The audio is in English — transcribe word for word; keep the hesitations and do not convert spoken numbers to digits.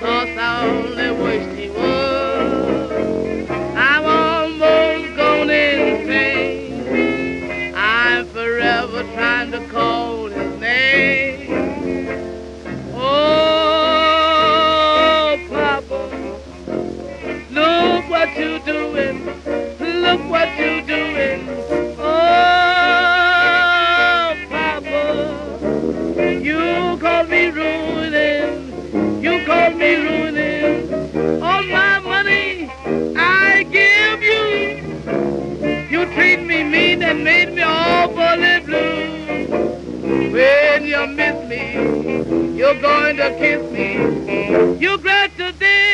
'cause I only wished he would. I'm almost gone insane. I'm forever trying to call his name. Oh, Papa, look what you doing. Look what you doing. Oh, Papa, you called me ruining. You called me ruining. All my money I give you. You treat me mean and made me awfully blue. When you miss me, you're going to kiss me. You glad today.